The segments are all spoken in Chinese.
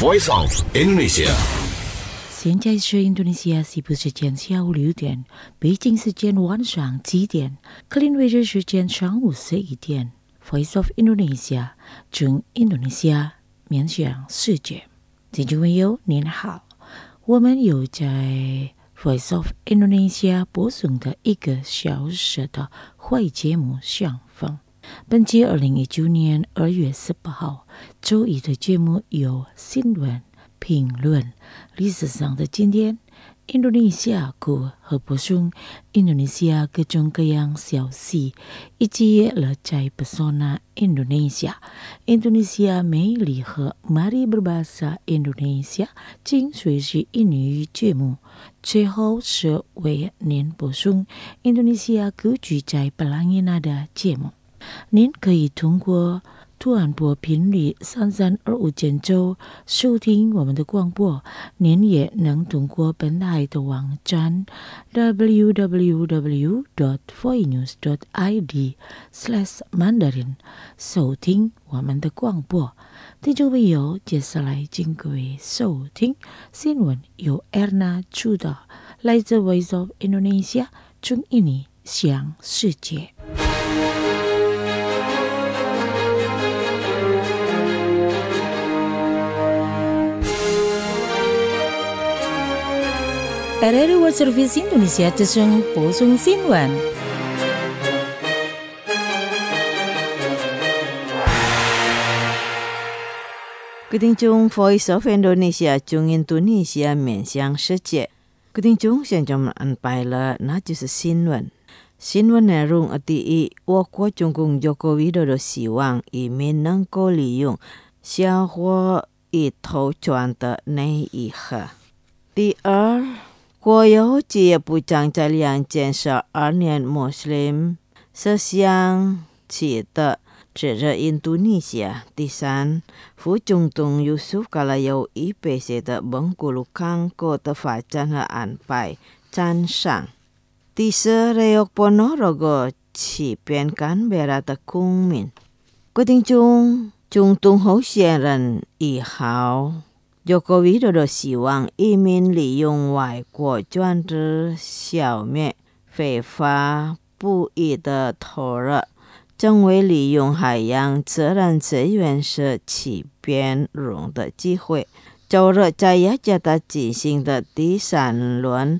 Voice of Indonesia。 现在是印度尼西亚西部时间下午6点，北京时间晚上7点，克林威治时间上午11点。Voice of Indonesia， 从印度尼西亚面向世界。听众朋友您好，我们有在 Voice of Indonesia 播送的1个小时的会节目相逢。本期2019年2月18号周一的节目有新闻评论、历史上的今天、印度尼西亚国和播送印度尼西亚各种各样消息，以及了在 Pesona Indonesia、印度尼西亚美丽和 Mari Berbahasa Indonesia 精髓是印语节目。最后是为您播送印度尼西亚歌剧在布朗伊纳的节目。您可以通过短波频率3325节奏收听我们的广播，您也能通过本台的网站 www.voinews.id/mandarin 收听我们的广播。听众朋友，接下来请各位收听新闻，由 Erna 主导，来自 Voice of Indonesia 从印尼向世界。RRI World Service Indonesia 之声播送新闻。 各位听众 Voice of Indonesia 从印度尼西亚面向世界。各位听众，现在我们安排了，那就是新闻。新闻内容第一，我国总统Joko Widodo希望移民能够利用小伙一头赚的那一刻。第二，国有企业部长在2012年穆斯林思想起的指着印度尼西亚。第三，副总统Yusuf Kala有IPC 的蒙古鲁康国的发展和安排赞赏。第四，Reok Ponorogo 欺骗甘贝拉的公民。各位听众，总统候选人1号Joko Widodo 希望移民利用外国专制消灭非法捕鱼的投入，成为利用海洋自然资源是欺骗人的机会。周日在雅加达进行的第3轮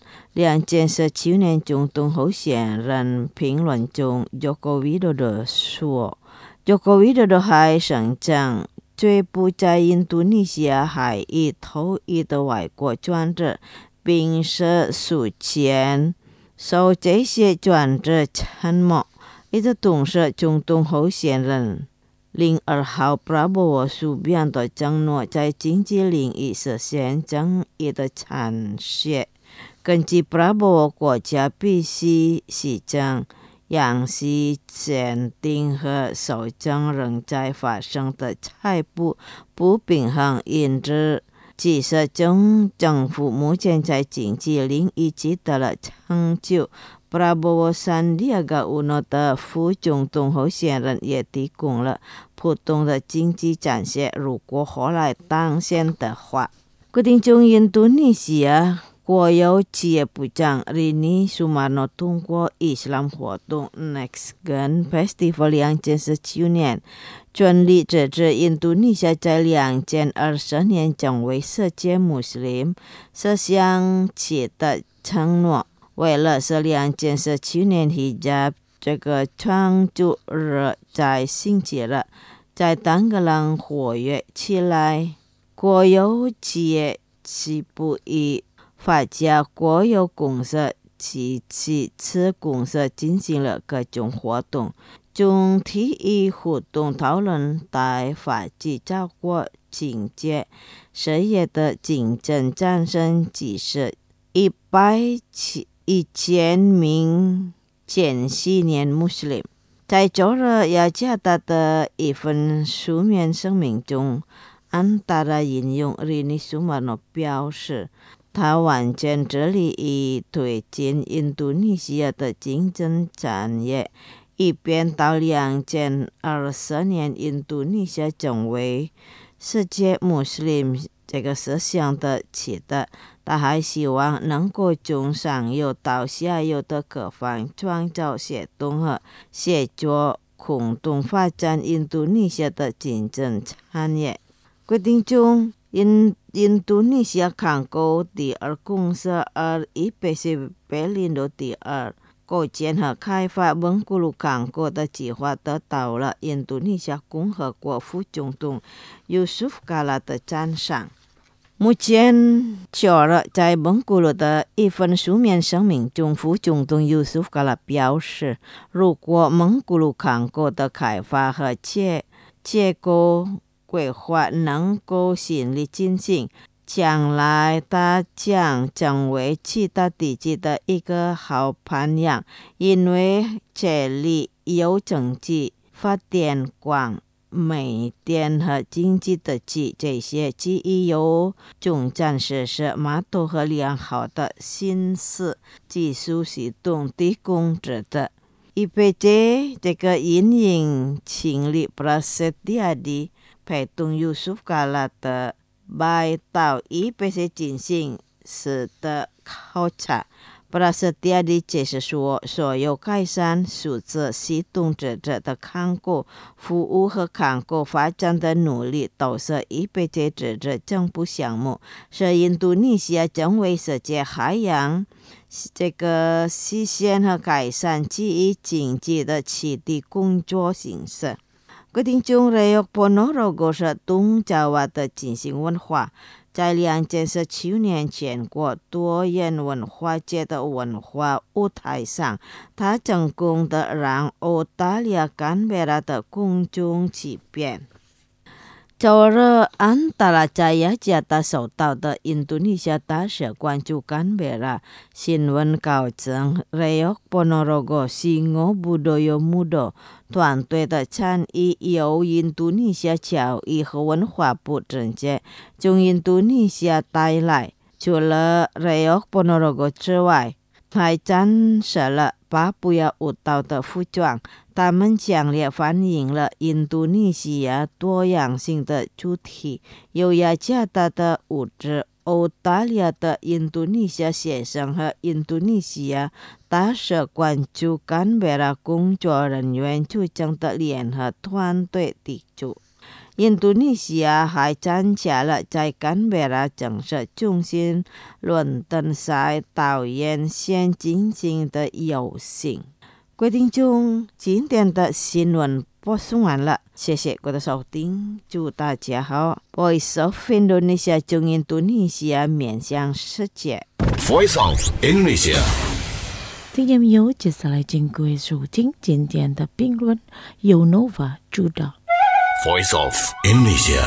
2017年总统候选人评论中， Joko Widodo 说 Joko Widodo 还声称追捕在印度尼西亚海域投鱼的外国专制，并是诉前受这些专制沉默。与此同时，总统候选人02号 Prabowo Subianto 承诺在经济领域实现正义的产业。根据 Prabowo， 国家必须实证养息坚定和守正仍在发生的财富不平衡，因此即使政府目前在经济领域取得了成就， Prabowo Sandiaga Uno 的副总统候选人也提供了普通的经济展现，如果后来当选的话。各位听众，印度尼西亚国有企业部长Rini Sumarno 通过Islam活动 Next Gen Festival 2019年顺利支持印度尼西亚在2020年成为世界穆斯林思想起的承诺。为了是2017年 Hijab 这个创作日在星期日在当格朗活跃起来，国有企业西部与法家国有公司及其子公司进行了各种活动，从体育活动讨论到法纪照顾经济事业的竞争战胜即是1000名前西年穆斯林。在周日雅加达的一份书面声明中，安达拉引用Rini Sumarno 表示，他完全致力于推进印度尼西亚的竞争产业，以便到2024年印度尼西亚成为世界穆斯林这个设想的期待，他还希望能够从上游到下游的各方创造协同和协作，共同发展印度尼西亚的经济产业。决定中，印度尼西亚看过第二公司180 billion的第二构建和开发蒙古鲁港口的计划得到了印度尼西亚共和国副总统Yusuf Kala 的赞赏。目前就了在蒙古鲁的一份书面声明中，副总统Yusuf Kala 表示，如果蒙古鲁港口的开发和结构规划能够顺利进行，将来它将成为其他地区的一个好榜样，因为这里有经济发展广、美电和经济的这些基于有中站设施、码头和良好的新式技术系统提供者的。IPC 这个运营清理 prasetya di 陪同 Yusuf Kala 的拜到 IPC 进行时的考察。prasetya di 解释说，所有改善数字系统者的港口服务和港口发展的努力都是 IPC 这政府项目，是印度尼西亚成为世界海洋这个实现和改善基于经济的起地工作形式。决定中Rayok Ponorogo 是东爪哇的进行文化，在219年前过多元文化节的文化舞台上，他成功的让澳大利亚甘贝拉的公众起变。周日，安达拉加雅加达受到的印度尼西亚大使关注甘贝拉新闻稿证Rayok Ponorogo Singo Budaya Muda团队的参与由印度尼西亚教育和文化部直接从印度尼西亚带来。除了 Rayok Ponorogo 之外，还展示了巴布亚舞蹈的服装，他们强烈反映了印度尼西亚多样性的主题。有雅加达的物质、澳大利亚的印度尼西亚学生和印度尼西亚大使关注甘贝拉工作人员组成的联合团队提出。印度尼西亚还参加了在甘贝拉政治中心伦敦赛导演线进行的游行。决定中，今天的新闻播送完了，谢谢各位的收听，祝大家好。Voice of Indonesia 从印度尼西亚面向世界。 Voice of Indonesia。 听见没有？接下来请各位收听今天的评论，由 Nova 主导。 Voice of Indonesia。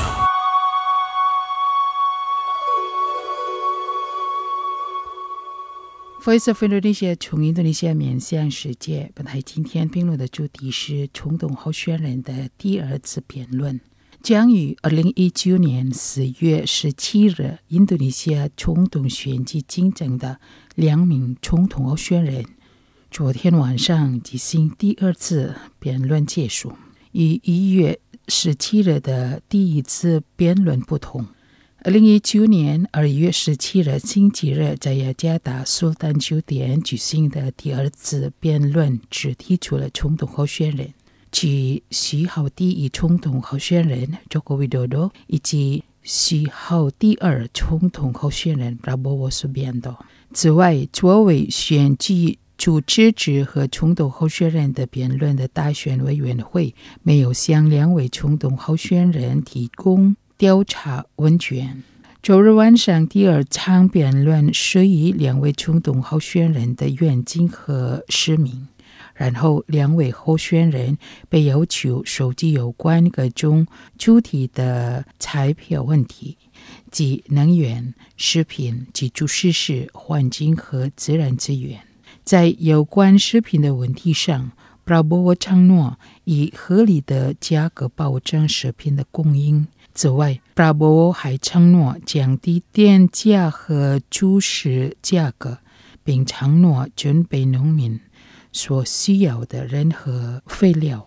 Voice of Indonesia 从印度尼西亚面向世界。本台今天评论的主题是冲动候选人的第二次辩论，将于2019年4月17日印度尼西亚总统选举竞争的2名总统候选人昨天晚上进行第二次辩论结束。与1月17日的第一次辩论不同，2019年2月17日星期日在雅加达苏丹酒店举行的第二次辩论只提出了总统候选人，即10号第一总统候选人 Joko Widodo 以及10号第二总统候选人 Prabowo Subianto。 此外，作为选举主支持和总统候选人的辩论的大选委员会没有向2位总统候选人提供调查问卷。周日晚上第二场辩论是以2位总统候选人的愿景和使命，然后2位候选人被要求收集有关各种主题的彩票问题，即能源、食品、基础设施、环境和自然资源。在有关食品的问题上，Prabowo承诺以合理的价格保障食品的供应。此外，Prabowo还承诺降低电价和猪食价格，并承诺准备农民所需要的任何废料。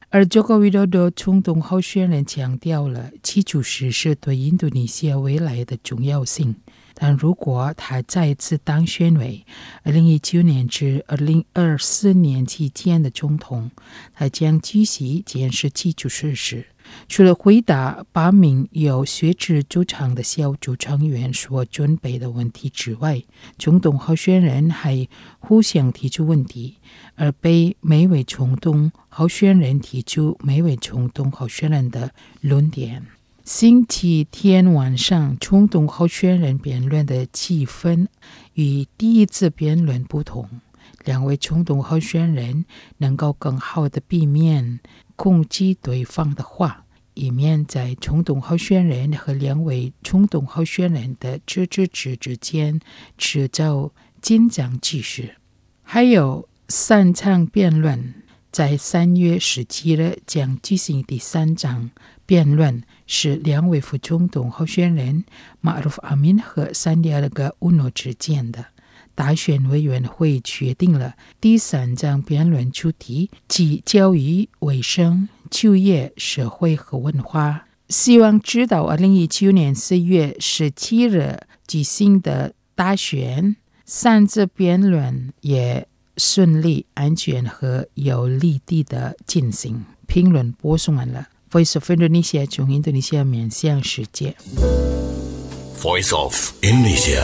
而Joko Widodo 总统候选人强调了基础设施对印度尼西亚未来的重要性，但如果他再次当选为2019年至2024年期间的总统，他将继续建设基础设施。除了回答8名由学制组成的小组成员所准备的问题之外，总统候选人还互相提出问题，而被每位总统候选人提出每位总统候选人的论点。星期天晚上，总统候选人辩论的气氛与第一次辩论不同，两位总统候选人能够更好地避免攻击对方的话，以免在总统候选人和两位总统候选人的支持者之间制造紧张局势。还有3场辩论，在3月17日将进行第3场辩论，是两位副总统候选人 Ma'ruf Amin 和 Sandiaga Uno 之间的。大选委员会决定了第3场辩论主题，即教育、卫生、就业、社会和文化。希望知道2019年4月17日举行的大选3次辩论也顺利、安全和有利地进行。评论播送完了。Voice of Indonesia 从印度尼西亚面向世界。 Voice of Indonesia。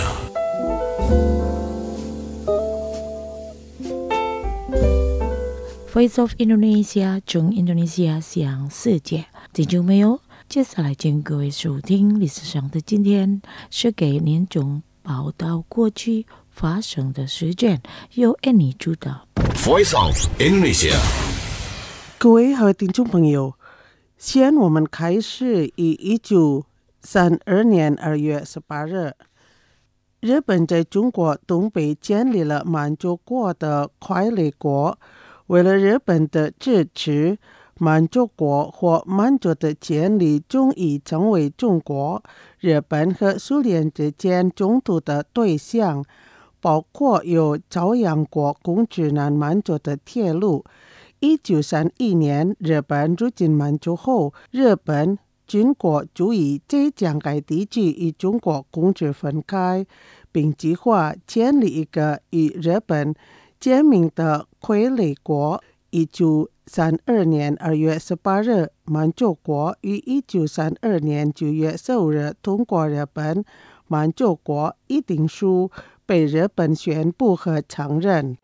Voice of Indonesia 从印度尼西亚向世界。听众朋友，接下来请各位收听历史上的今天，是给您种报道过去发生的事件，由 Annie 主导。 Voice of Indonesia。 各位好，听众朋友，先我们开始以1932年2月18日，日本在中国东北建立了满洲国的傀儡国。为了日本的支持，满洲国或满洲的建立终于成为中国、日本和苏联之间冲突的对象，包括由朝阳国控制南满洲的铁路。1931年，日本入侵满洲后，日本军国主义在将该地区与中国控制分开，并计划建立一个与日本结盟的傀儡国。1932年2月18日，满洲国于1932年9月15日通过日本满洲国议定书，被日本宣布和承认。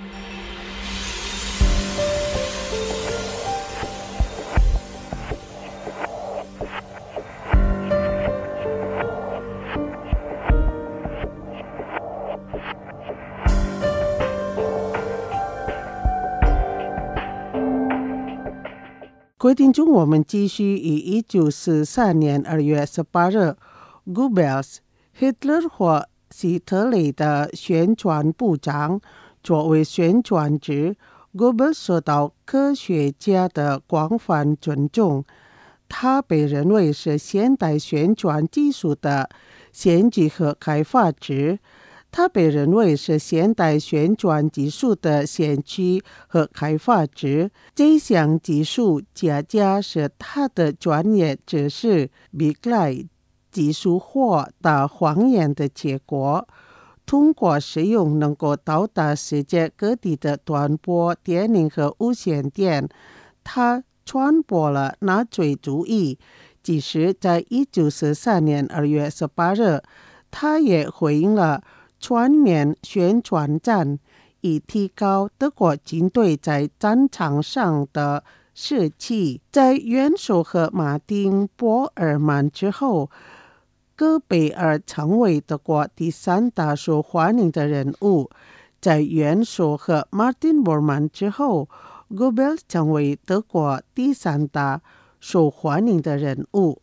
各位听众，我们继续以1943年2月18日 Goebbels Hitler 或希特勒的宣传部长作为宣传者。Goebbels 受到科学家的广泛尊重，他被认为是现代宣传技术的先驱和开发者。他被认为是现代宣传技术的先驱和开发者。这项技术恰恰是他的专业知识比来技术化的谎言的结果。通过使用能够到达世界各地的短波电影和无线电，他传播了纳粹主义。即使在1943年2月18日，他也回应了全面宣传战，以提高德国军队在战场上的士气。在元首和马丁·波尔曼之后，戈贝尔成为德国第3大受欢迎的人物。在元首和马丁·波尔曼之后，戈贝尔成为德国第3大受欢迎的人物。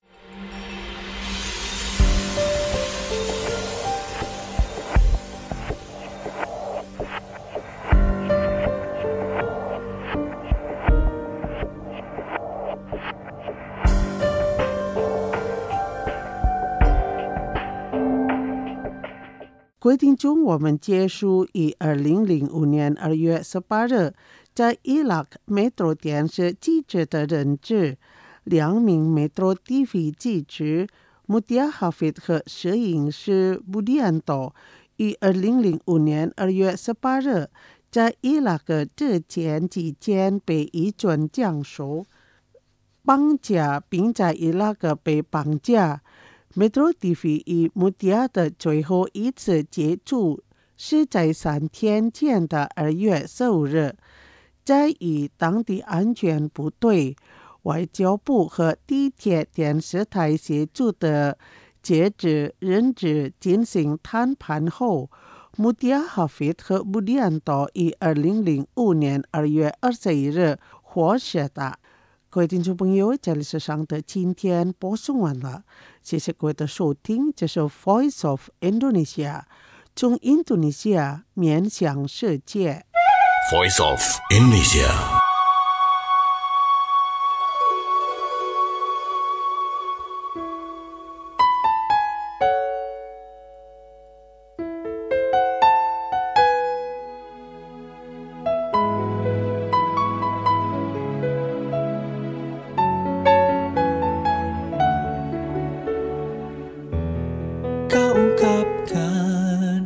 规定中，我们结束于2005年2月18日在伊拉克 Metro 电视记者的任职，2名 Metro TV 记者Mutia Hafid 和摄影师 Budianto 于2005年2月18日在伊拉克这前几天被以准降手绑架，并在伊拉克被绑架。Metro TV 与 Mutia 的最后一次接触是在3天前的2月15日，在与当地安全部队、外交部和地铁电视台协助的截止人质进行谈判后，Mutia Hafid 和 Budianto 于2005年2月21日获释的。各位听众朋友，这里是上的今天播送完了，谢谢各位的收听，这是 Voice of Indonesia， 从印度尼西亚面向世界。 Voice of Indonesia. Kau ungkapkan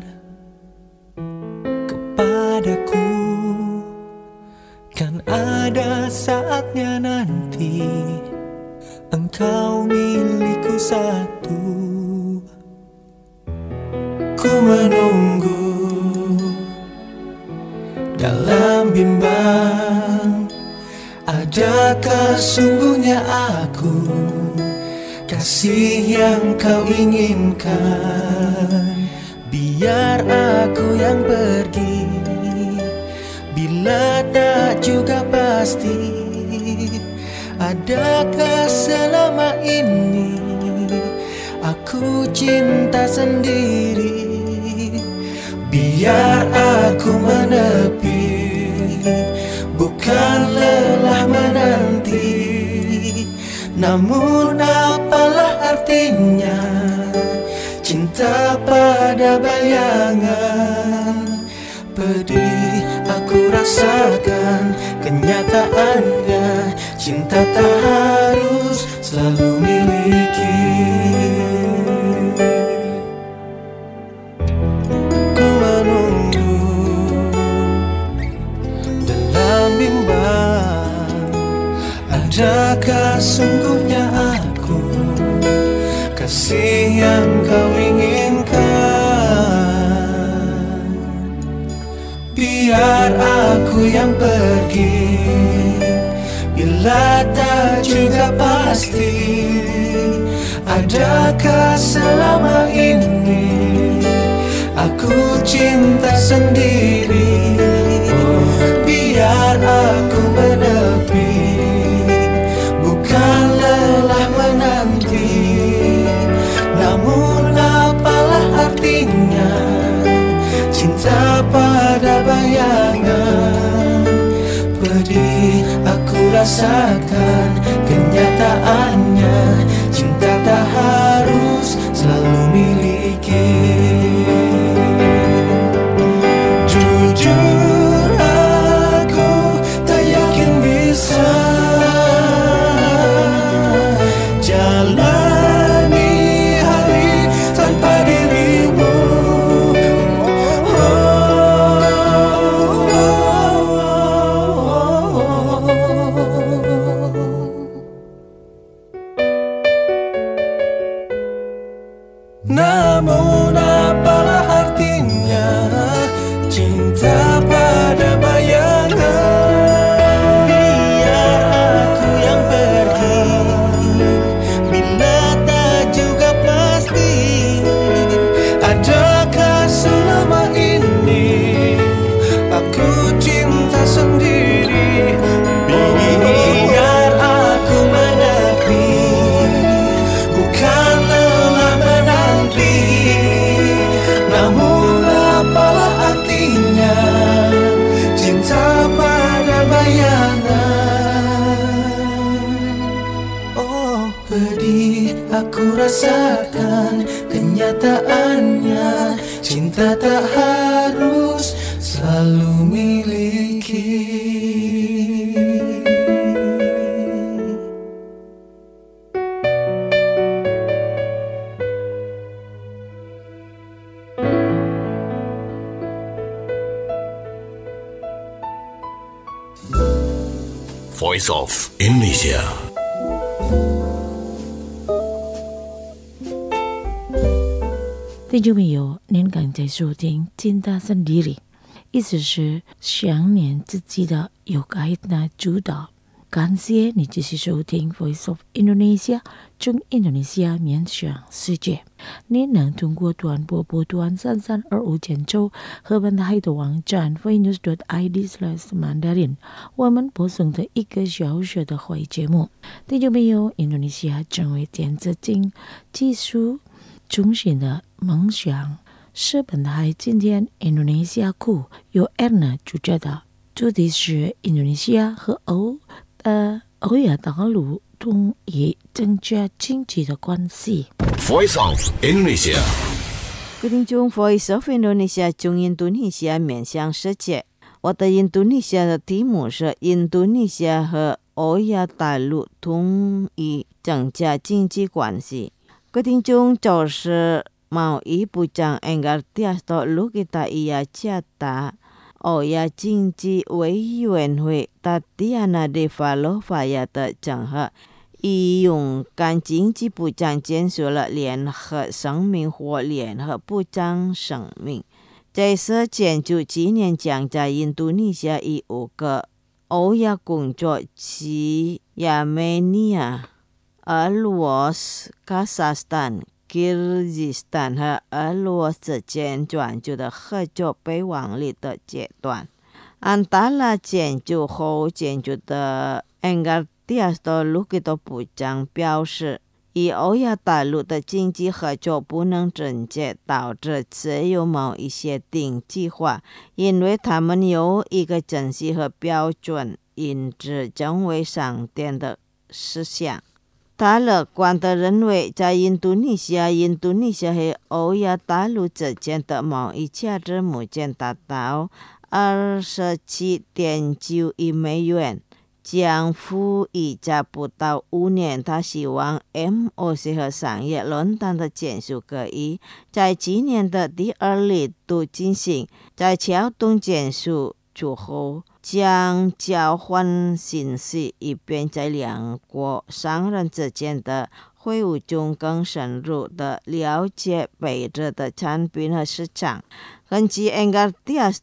kepadaku, kan ada saatnya nanti engkau milikku satu. Ku menunggu dalam bimbang, adakah sungguhnya aku kasih yang kau inginkan? Biar aku yang pergi, bila tak juga pasti, adakah selama ini aku cinta sendiri? Biar aku menepi, bukan lelah menanti. Namun apalah artinya cinta pada bayangan? Pedih aku rasakan kenyataannya, cinta tak harus selalu miliki. Ku menunggu dalam bimbang, adakah sungguhnya aku kasih yang kau inginkan? Biar aku yang pergi, bila tak juga pasti, adakah selama ini aku cinta sendiri? Biar aku menepi, bukan lelah menanti. Namun apalah artinya cinta pada bayangan? Pedih aku rasakan kenyataannya, cinta tak harus selalu miliki. Jujur aku tak yakin bisa jalani hari tanpa dirimu. Namun apalah artinya cinta pada bayangan? Biar aku yang pergi, bila tak juga pasti, adakah selama ini aku cinta sendiri? Biar aku menepi, bukan lelah menanti. Namun apalah artinya cinta pada bayangan? Oh, pedih aku rasakan kenyataannya, cinta tak harus selalu miliki. Voice of Indonesia。 听众朋友，您刚才收听金大森理理，意思是想念自己的有该那主导。感谢你继续收听 Voice of Indonesia 中印度尼西亚面向世界。您能通过短波波段3325简州和本台的网站 voinews.id/Mandarin 我们播送的1个小时的会节目。听众朋友，印度尼西亚成为电子经技术中心的梦想是本台今天印度尼西亚库由 Erna 主持的，主题是印度尼西亚和欧亚大陆同意增加经济的关系。 Voice of Indonesia。 各位听众 Voice of Indonesia 中印度尼西亚面向世界。我的印度尼西亚的题目是印度尼西亚和欧亚大陆同意增加经济关系。各位听众，就是贸易部长 Enggartias Lukita Jata欧亚经济委员会 Tatiana Devalova 的整合，以勇敢经济部长签署了联合声明或联合部长声明。这是建筑纪念将在印度尼西亚以5个欧亚工作及亚美尼亚、俄罗斯、卡萨斯坦、Kyrgyzstan 和俄罗斯之间专注的合作备忘录的阶段。安达拉建筑后建筑的 Enggartias Lukita 部长表示，以欧亚大陆的经济合作不能直接导致自由贸易协定计划，因为他们有一个正式和标准，因此成为商店的事项。他乐观地认为，在印度尼西亚和欧亚大陆之间的贸易价值目前达到27.9亿美元，将付溢价不到5年。他希望 MOC 和商业论坛的签署可以在今年的第2季度进行，在桥洞签署之后将交换信息，以便在两国商人之间的会晤中更深入地了解北制的产品和市场。根据 Enggartias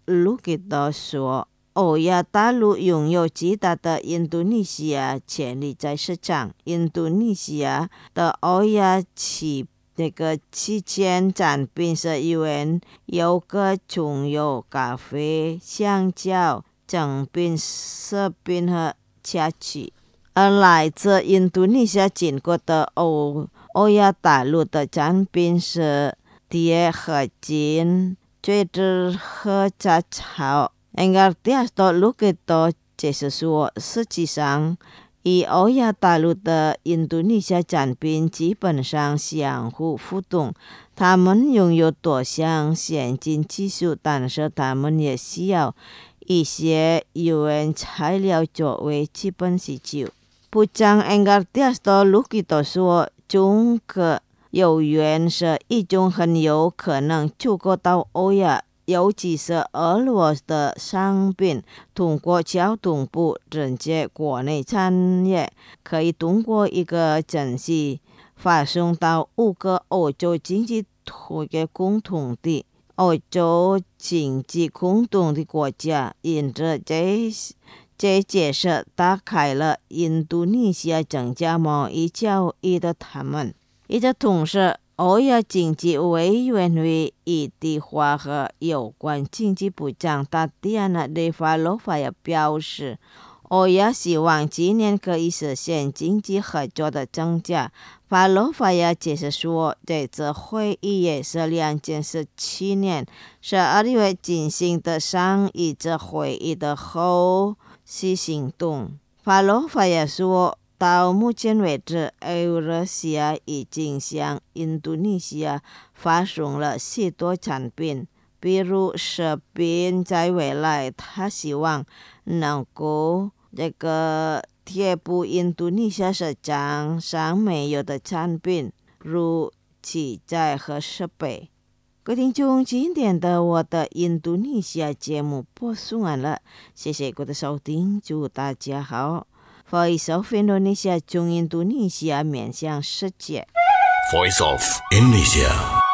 Lukita 说，欧亚大陆拥有极大的印度尼西亚潜力在市场。印度尼西亚的欧亚期间产品是优格、葱油、咖啡、香蕉、正品、食品和家具。而来自印度尼西亚进口的欧亚大陆的产品是铁合金、锯子和杂草。Enggartias Lukita 解释说，实际上以欧亚大陆的印度尼西亚产品基本上相互互动，他们拥有多项先进技术，但是他们也需要一些原材料作为基本需求。部长 Enggartias Lukita 说，中国油源是一种很有可能出口到欧亚，尤其是俄罗斯的商品，通过交通部直接国内产业，可以通过一个程序发送到5个欧洲经济共同体、欧洲经济共同体国家。因此这解释打开了印度尼西亚增加贸易交易的他们。与此同时，欧亚经济委员会议题化和有关经济部长 Tatiana Devalova 也表示，欧亚希望今年可以实现经济合作的增加。Valova 也解释说，这次会议也是2017年12月进行的上一次会议的后续行动。Valova 也说，到目前为止，Eurasia 已经向印度尼西亚发送了许多产品，比如食品。在未来，他希望能够贴补印度尼西亚市场上没有的产品，如器材和设备。 各位听众，今天的我的印度尼西亚节目播送完了，谢谢各位的收听，祝大家好。Voice of Indonesia 中印度尼西亚面向世界。 Voice of Indonesia.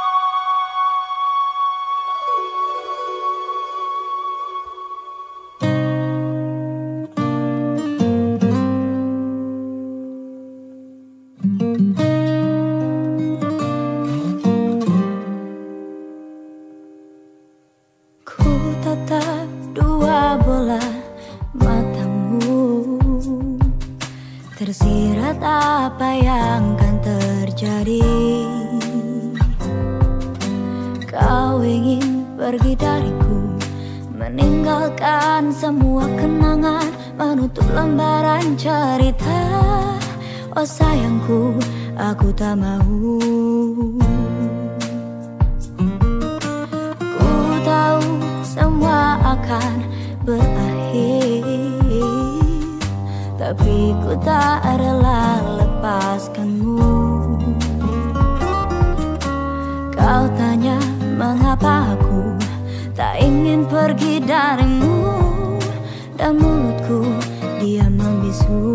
Tersirat apa yang akan terjadi. Kau ingin pergi dariku, meninggalkan semua kenangan, menutup lembaran cerita. Oh sayangku, aku tak mau. Ku tahu semua akan berakhir, tapi ku tak rela lepaskanmu. Kau tanya mengapa aku tak ingin pergi darimu, dan mulutku diam membisu.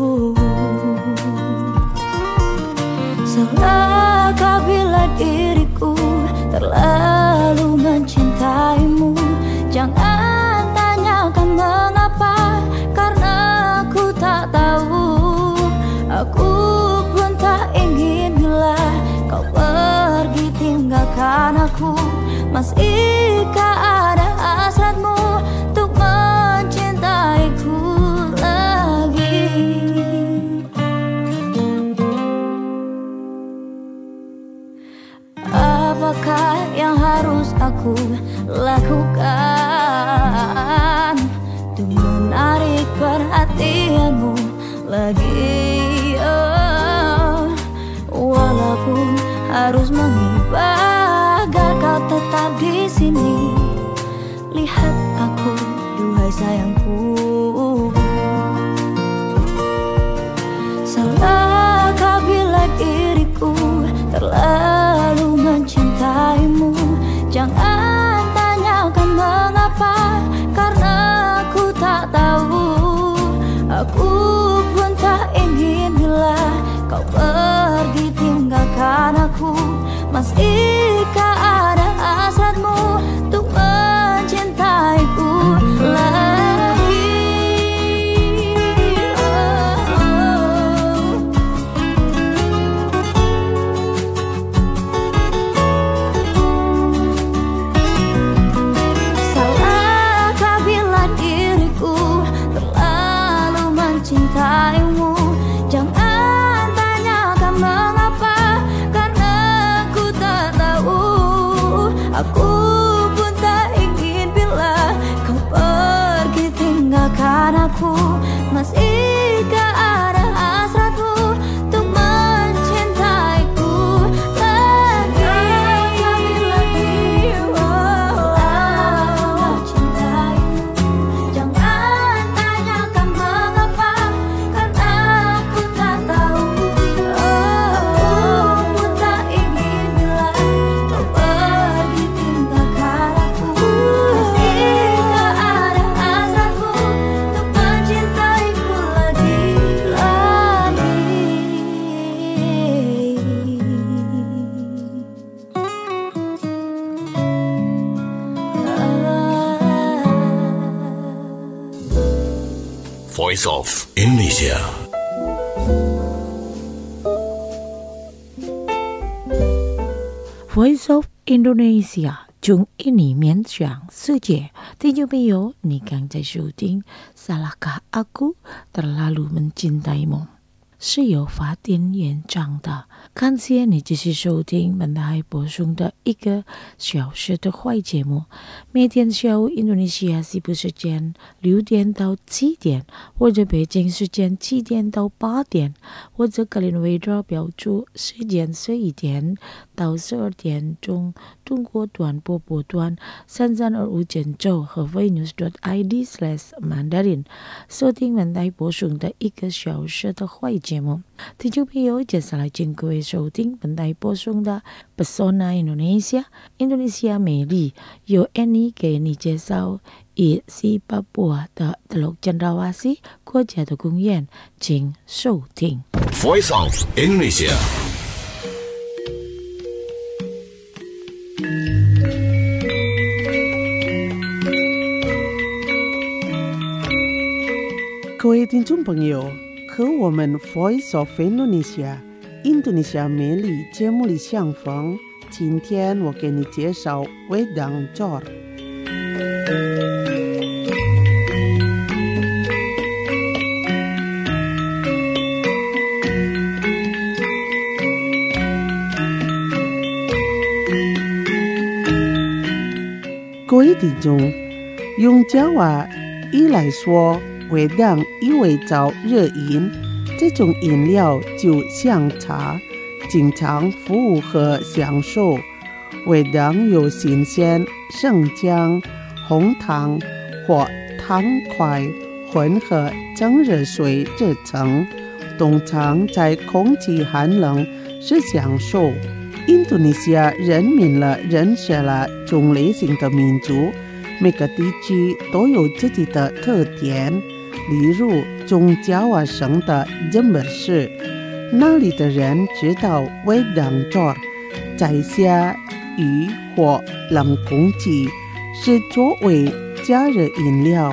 Salahkah bila diriku terlalu mencintaimu? Jangan tanyakan mengapa, karena aku tak tahu. Aku pun tak ingin bila kau pergi tinggalkan aku. Masihkah ada hasratmu untuk mencintaiku lagi? Apakah yang harus aku lakukan untuk menarik perhatianmu lagi? Oh, walaupun harus mengibah agar kau tetap di sini. Lihat aku, duhai sayangku. Salahkah bila diriku terlalu mencintaimu? Jangan tanyakan mengapa, karena aku tak tahu. Aku pun tak ingin bila kau pergi tinggalkan aku. Masihkah ada hasratmu untuk mencintaiku lagi? Salahkah bila diriku terlalu mencintaimu? Jangan tanyakan mengapa, karena aku tak tahu. Aku pun tak ingin bila kau pergi tinggalkan aku. Masihkah ada hasratmu untuk mencintaiku lagi? Jangan tanyakan mengapa, karena aku tak tahu. Aku pun tak ingin bila kau pergi tinggalkan aku. Masihkah ada hasratmu untuk mencintaiku lagi? Voice of Indonesia. Voice of Indonesia 中印尼面向世界。听众朋友，你刚在收听 Salahkah aku terlalu mencintaimu 是由法典演唱的。感谢你继续收听本台播送的一个小时的坏节目。每天下午印度尼西亚西部时间6点到7点，或者北京时间7点到8点，或者格林威治标注时间11点到12点钟，通过短波波段3325减轴和 vnews.id/mandarin 收听本台播送的一个小时的坏节目。 节目。听众朋友，接下来请各位收听本台播送的 Pesona Indonesia 美丽，由 Annie 给你介绍以西巴布亚的德鲁真达瓦西国家的公园，请收听。 Voice of Indonesia。 各位听众朋友，和我们 Voice of Indonesia 印度尼西亚美丽节目里相逢。今天我给你介绍Wedang Jor。各位听众，用Jawa语来说，Wedang意味着热饮，这种饮料就像茶，经常服务和享受。Wedang由新鲜生姜、红糖或糖块混合蒸热水制成，通常在空气寒冷时享受。印度尼西亚人民认识了种类型的民族，每个地区都有自己的特点。例如中Jawa省的Jember市，那里的人知道Wedang Jor 在下鱼或冷空气是作为加热饮料。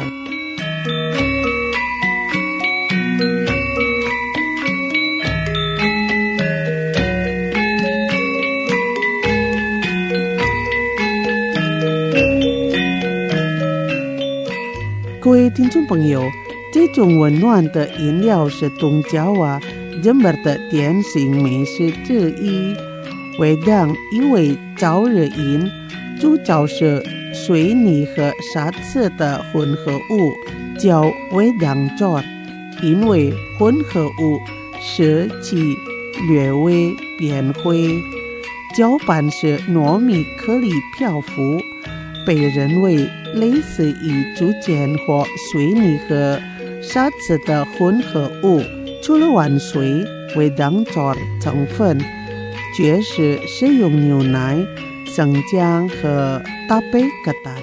各位听众朋友，这种温暖的饮料是东Jawa Jember的典型美食之一。Wedang意为燥热饮，主要是水泥和沙子的混合物，叫Wedang Jor，因为混合物使其略微变灰。搅拌时糯米颗粒漂浮，被认为类似于竹简或水泥和沙子的混合物。除了碗水，Wedang Jor成分爵士使用牛奶、生姜和tape ketan。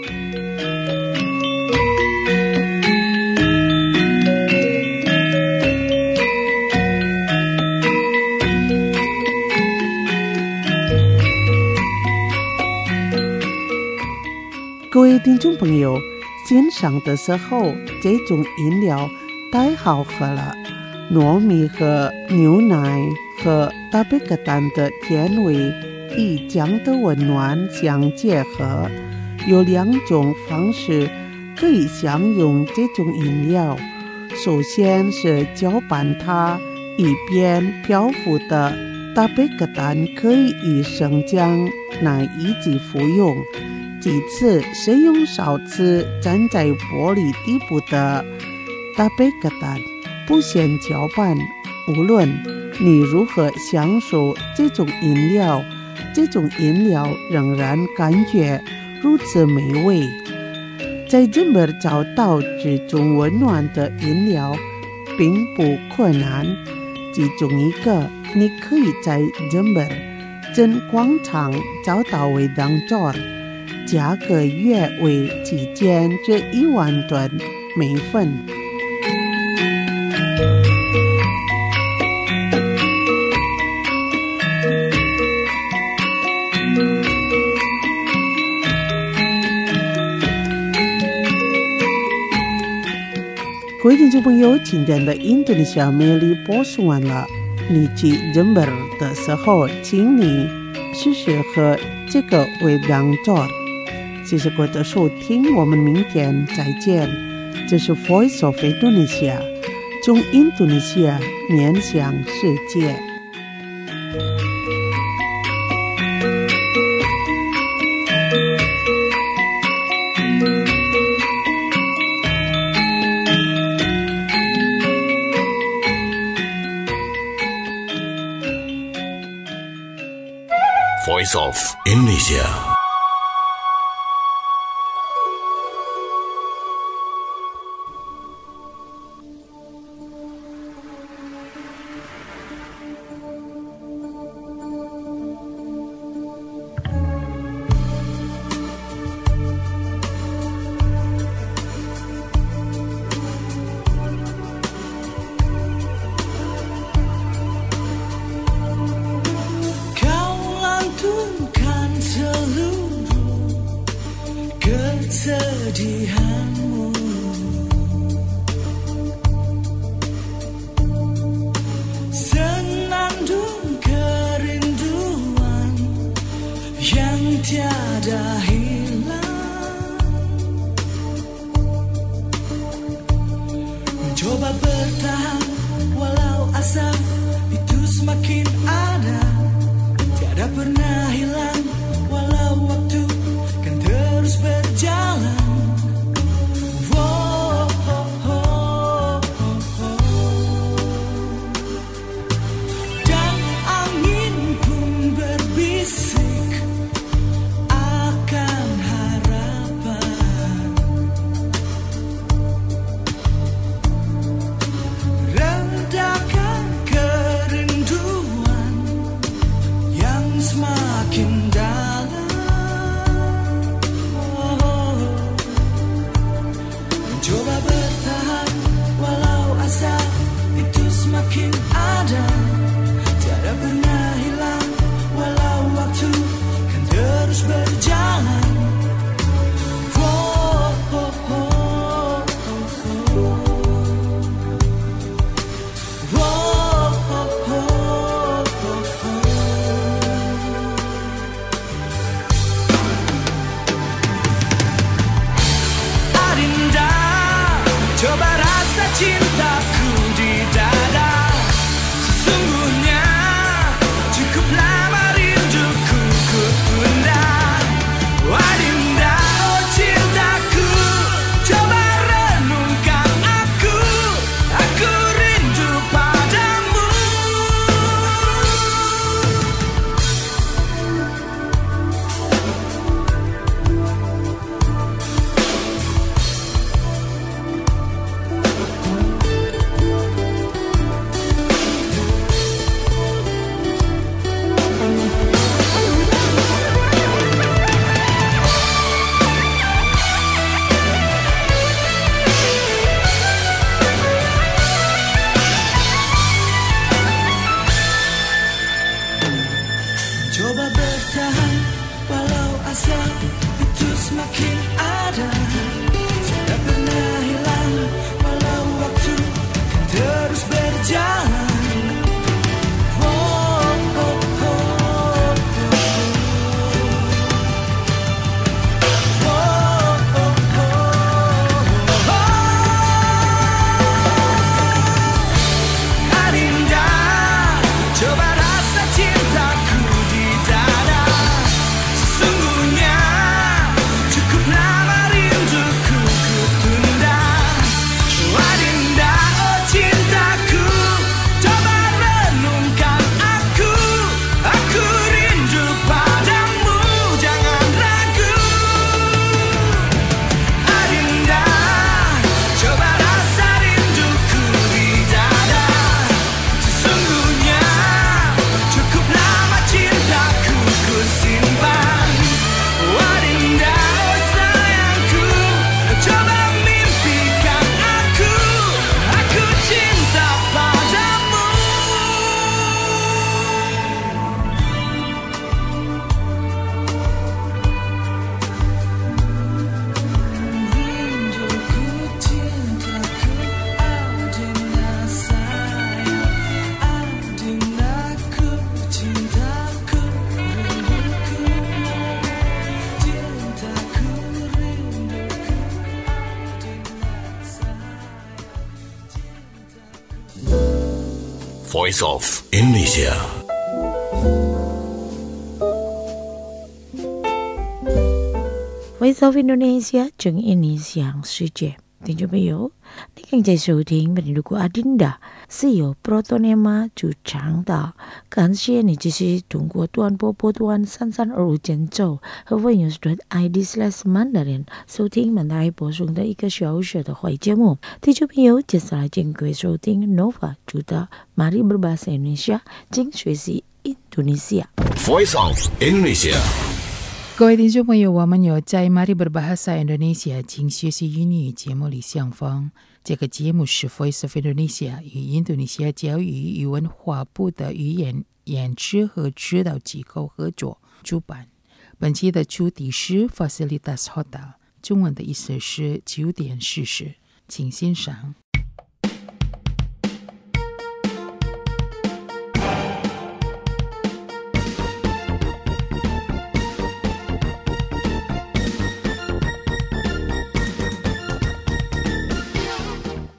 各位听众朋友，欣赏的时候，这种饮料太好喝了。糯米和牛奶和tape ketan的甜味与姜的温暖相结合，有两种方式可以享用这种饮料。首先是搅拌它，一边漂浮的tape ketan可以与生姜奶一起服用。其次是用勺子沾在玻璃底部的tape ketan，不先搅拌。无论你如何享受这种饮料，这种饮料仍然感觉如此美味。在Jember找到这种温暖的饮料并不困难，其中一个你可以在Jember真广场找到Wedang Jor，价格约为期间这1万吨每份。各位听众朋友，今天的印度尼西亚美丽播送完了。你去Jember的时候，请你试试喝这个Wedang Jor。谢谢各位的收听，我们明天再见。这是 Voice of Indonesia， 从印度尼西亚面向世界。 Voice of Indonesia。 pernah hilang, walau waktu kan terus berjalan. Dan angin pun berbisik akan harapan. Redakan kerinduan yang semakin dalam. Mencoba bertahan walau asa itu semakin ada. Tiada pernah hilang walau waktu kan terus berjalan. Adinda, coba rasa cintaku di dada. Sesungguhnya cukup lama rinduku ku tunda. Adinda, oh cintaku, coba renungkan aku rindu padamu. Coba bertahan walau asa itu semakin ada. Tidak pernah hilang walau waktu kan terus berjalan. Adinda, coba rasa cintaku di dada. Sesungguhnya cukup lama rinduku ku tunda. Adinda, oh cintaku, coba renungkan aku rindu padamu, jangan ragu. Adinda, coba rasa rinduku di dada. Sesungguhnya cukup lama cintaku ku simpan. Adinda, oh sayangku, coba mimpikan aku cinta padamu. Rinduku, cintaku, Adinda sayang. Adindaku, cintaku, rinduku. Cintaku, rinduku, Adinda sayang. Voice of Indonesia. Voice of Indonesia 正印尼想世界，听众朋友，你刚才收听本如果阿丁达是由 Protonema 主唱的，感谢你继续通过短波波段3325节奏和 Venus.id/Mandarin 收听本台播送的1个小时的华语节目。听众朋友，接下来请各位收听 Nova 主的 Mari Berbahasa Indonesia 精学习印度尼西亚。 Voice of Indonesia. 各位听众朋友，我们有在 Mari Berbahasa Indonesia 精学习英语节目里相逢。这个节目是 Voice of Indonesia 与印度尼西亚教育与文化部的语言研制和指导机构合作主办。本期的主题是 Fasilitas Hotel， 中文的意思是酒店设施，请欣赏。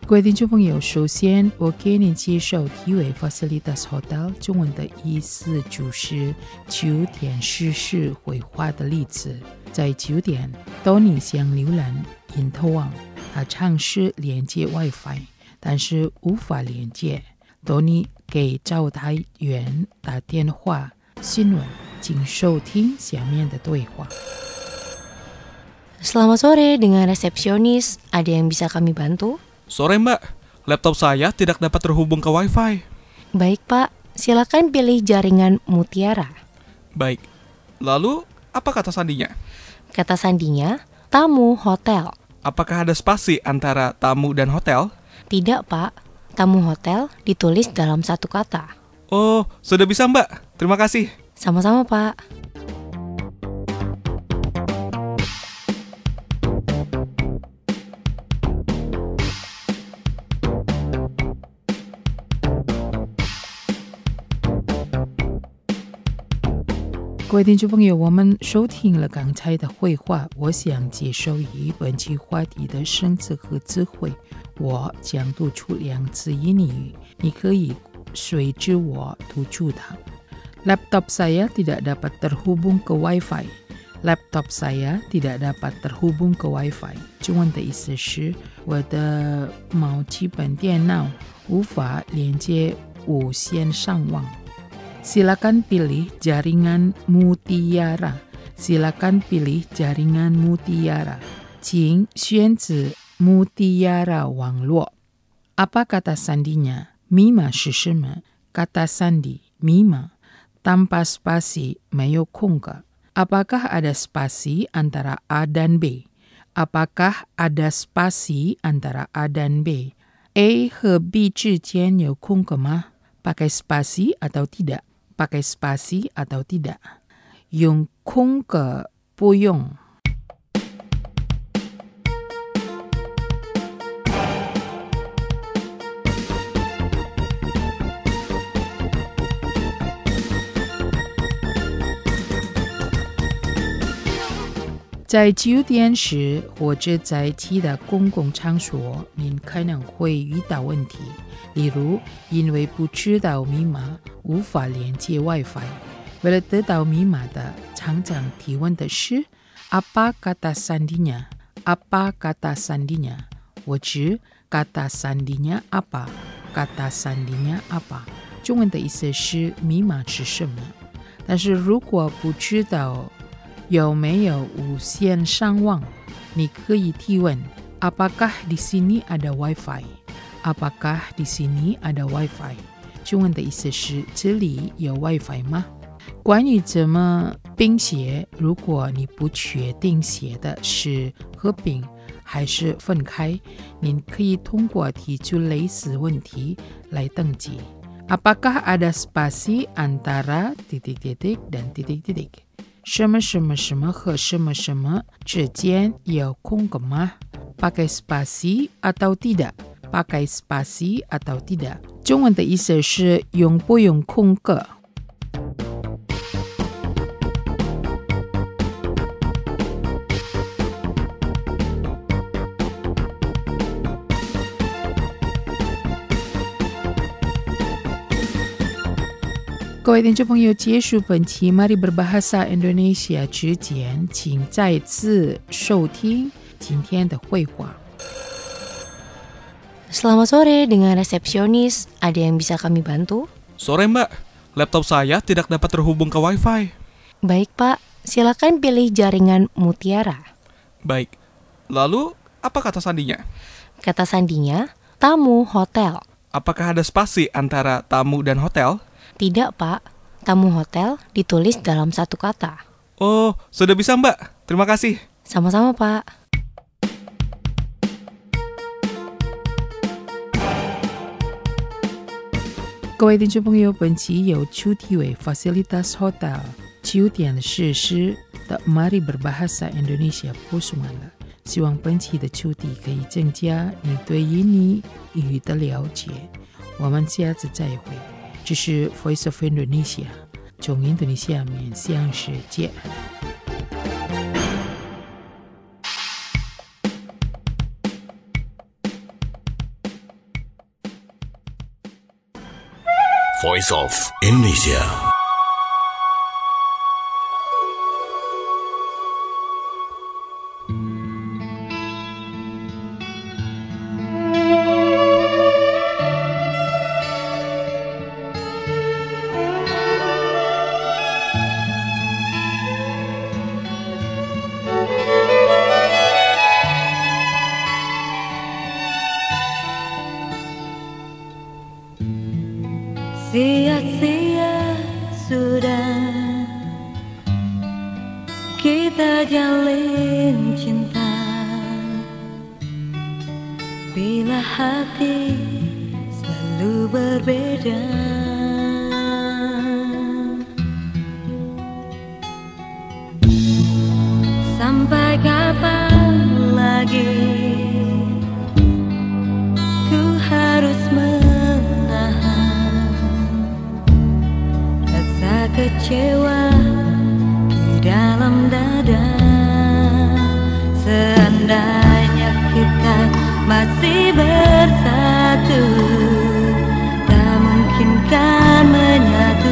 各位听众朋友，首先我给您介绍题为 Facilitas Hotel 中文的意思就是酒店设施绘画的例子。在酒店，当你想浏览因特网，它尝试连接 WiFi， 但是无法连接。当你给招待员打电话询问，请收听下面的对话。 Selamat sore, dengan resepsionis. Ada yang bisa kami bantu? Sore Mbak, laptop saya tidak dapat terhubung ke Wi-Fi. Baik Pak, silakan pilih jaringan Mutiara. Baik, lalu apa kata sandinya? Kata sandinya, tamu hotel. Apakah ada spasi antara tamu dan hotel? Tidak Pak, tamu hotel ditulis dalam satu kata. Oh, sudah bisa Mbak. Terima kasih. Sama-sama Pak. 各位听众朋友，我们收听了刚才的绘画，我想介绍一本期话题的生词和词汇。我将读出两次英语，你可以随着我读出它。Laptop saya tidak dapat terhubung ke WiFi. Laptop saya tidak dapat terhubung ke WiFi. 中文的意思是，我的某基本电脑无法连接无线上网。Silakan pilih jaringan Mutiara. Silakan pilih jaringan Mutiara. 请选择 Mutiara 网络。Apa kata sandinya? Mima 是什么？ Kata sandi Mima tanpa spasi 没有空格。Apakah ada spasi antara A dan B? Apakah ada spasi antara A dan B? A 和 B 之间有空格吗？ Pakai spasi atau tidak? Pakai spasi atau tidak? 用空格不用。在酒店时或者在其他公共场所，您可能会遇到问题，例如因为不知道密码无法连接 WiFi。为了得到密码的，常常提问的是 Apa kata sandinya? Apa kata sandinya? 我知 kata sandinya apa? Kata sandinya apa? 中文的意思是密码是什么？但是如果不知道有没有无线上网，你可以提问 Apakah di sini ada WiFi? Apakah di sini ada WiFi? 中文的意思是这里有 WiFi 吗？关于怎么并写，如果你不确定写的是合并还是分开，您可以通过提出类似问题来登记。Apakah ada spasi antara titik-titik dan titik-titik？ 什么什么什么和什么什么之间有空格吗？ Pakai spasi atau tidak？ Pakai spasi atau tidak？ 中文的意思是用不用空格。各位听众朋友，结束本期 Mari Berbahasa Indonesia 之前，请再次收听今天的绘画。 Selamat sore, dengan resepsionis. Ada yang bisa kami bantu? Sore Mbak, laptop saya tidak dapat terhubung ke Wi-Fi. Baik Pak, silakan pilih jaringan Mutiara. Baik, lalu apa kata sandinya? Kata sandinya, tamu hotel. Apakah ada spasi antara tamu dan hotel? Tidak Pak, tamu hotel ditulis dalam satu kata. Oh, sudah bisa Mbak. Terima kasih. Sama-sama Pak. 各位听众朋友，本期有主题为 Facilitas Hotel 酒店的设施的 Mari Berbahasa Indonesia 播送完了。希望本期的主题可以增加你对印尼语的了解。我们下次再会。这是 Voice of Indonesia， 从印度尼西亚面向世界。 Voice of Indonesia. Sia-sia sudah kita jalin cinta, bila hati selalu berbeda. Sampai kapan lagi ku harus menahan rasa kecewa di dalam dada. Seandainya kita masih bersatu, tak mungkin kan menyatu.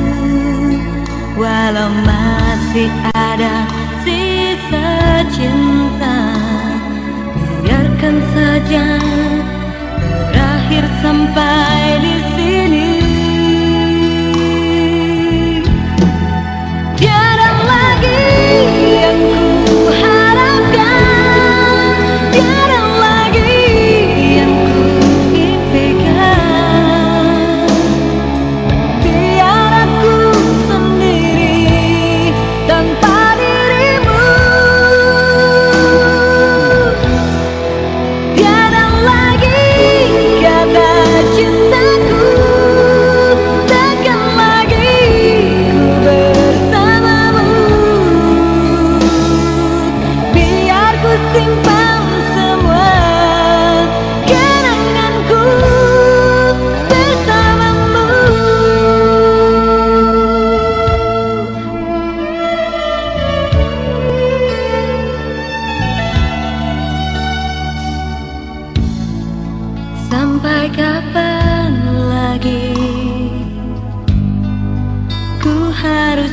Walau masih ada sisa cinta, biarkan saja berakhir sampai di sini. Tiada lagi yang ku harapkan, tiada lagi yang ku impikan. Biar aku sendiri tanpa dirimu. Tiada lagi kata cintaku, takkan lagi ku bersamamu. Biar ku simpan semua kenanganku bersamamu. Sampai kapan lagi ku harus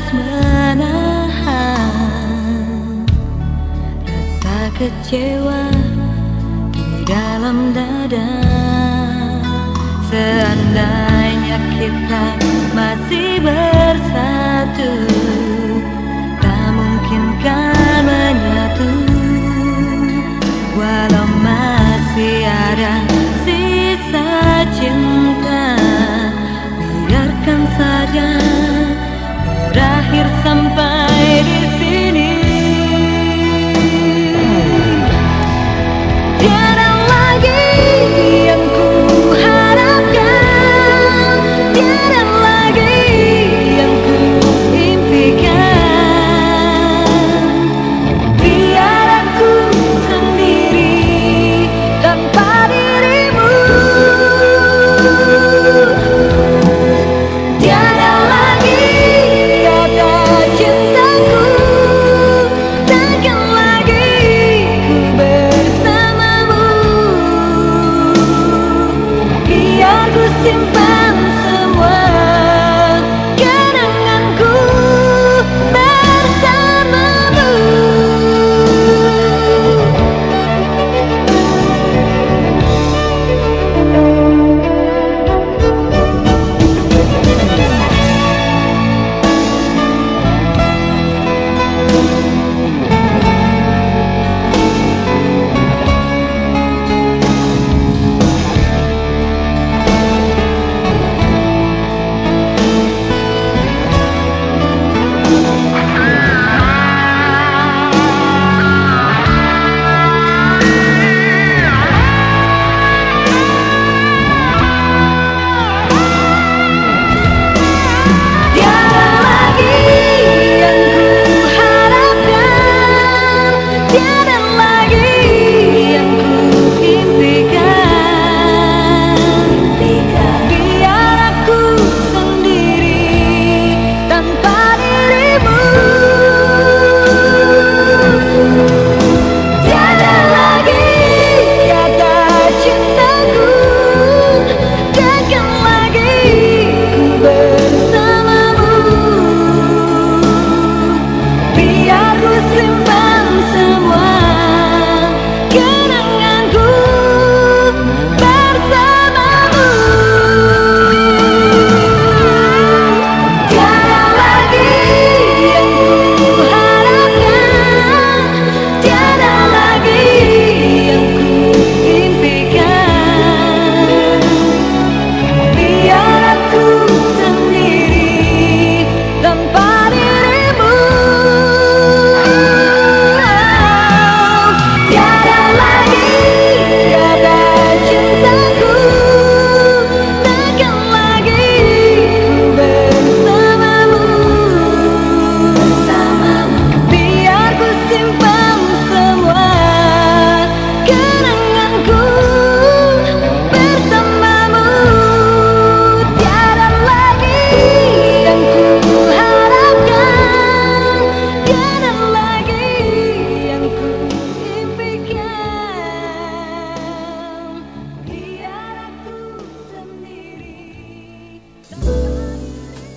menahan rasa kecewa di dalam dada. Seandainya kita masih bersatu, tak mungkin kan menyatu. Walau masih ada sisa cinta, biarkan saja berakhir sampai di sini. Tiada lagi yang ku harapkan, tiada lagi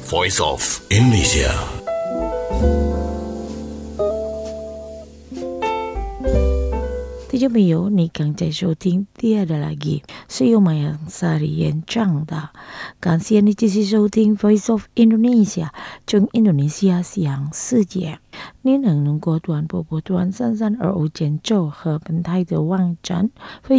Voice of Indonesia. 听众朋友，你刚才收听第二的lagi是由马阳Sari演唱的。感谢你继续收听 Voice of Indonesia 中印度尼西亚想世界。你能通过短波波段3325节奏和本台的网站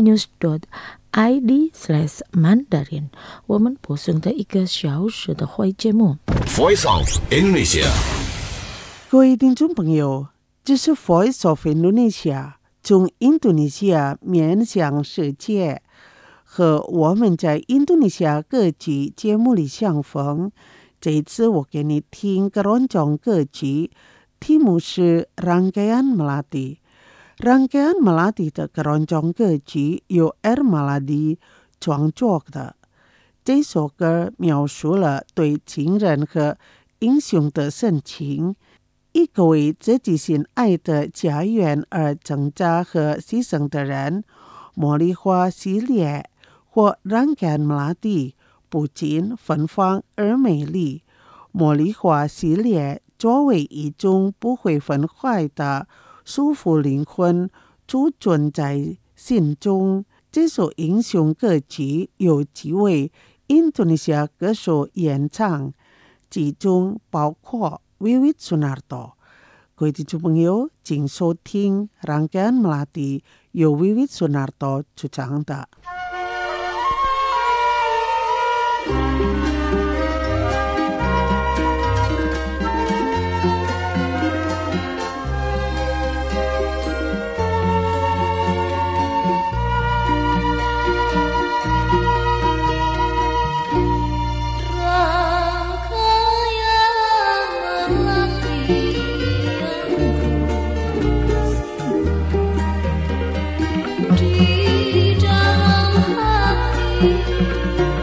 freenews.id/Mandarin， 我们播送的1个小时的会节目。 Voice of Indonesia. 各位听众朋友，这是 Voice of Indonesia 从印度尼西亚面向世界，和我们在印度尼西亚歌曲节目里相逢。这一次我给你听keroncong歌曲，题目是 Rangkaian Melati。Rangkaian Melati 的keroncong歌曲由 R. Maladi 创作的。这首歌描述了对情人和英雄的深情，一个为自己心爱的家园而挣扎和牺牲的人。茉莉花系列或 Rangkaian Melati 不仅芬芳而美丽。茉莉花系列作为一种不会分坏的束缚灵魂，储存在心中。这首英雄歌曲由几位印度尼西亚歌手演唱，其中包括 Wiwit Sunarto。各位听众朋友，请收听 Rangkaian Melati 由 Wiwit Sunarto 主唱的。 Di dalam hati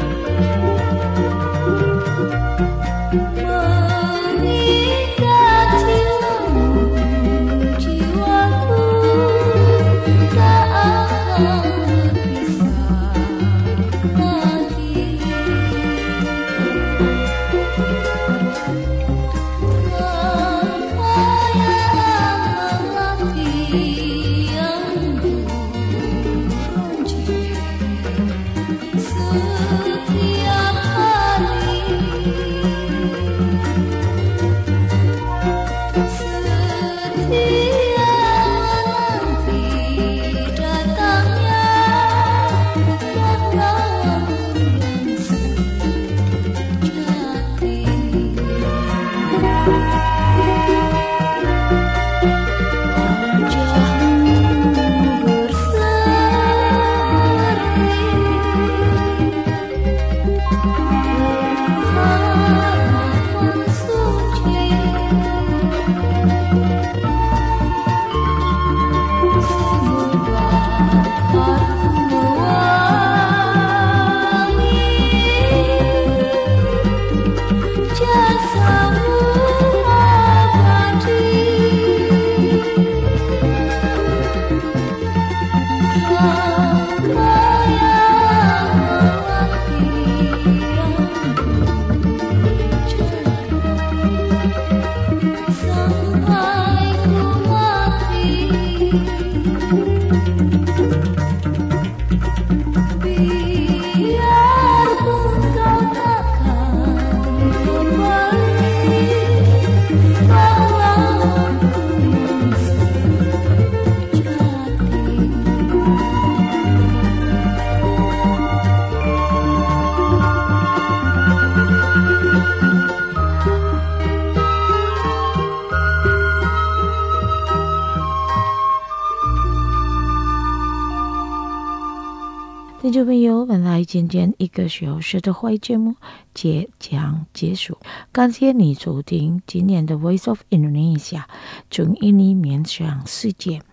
听众朋友，本来今天1个小时的会节目即将结束，感谢你收听今年的 Voice of Indonesia 中印尼面向世界。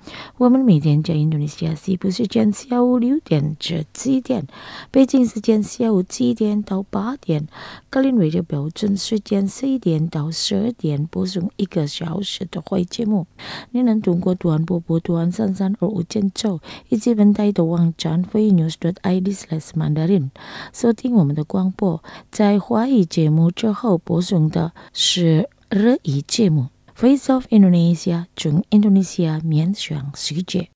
我们每天在印度尼西亚西部时间下午6点至7点，北京时间下午7点到8点，格林威治标准时间11点到12点播送1个小时的会节目。你能通过图案播报、图案3325键奏以及本台的网站 freenews.id/mandarin 收听我们的广播。在华语节目之后播送的是日语节目。Voice of Indonesia 中印度尼西亚面向世界。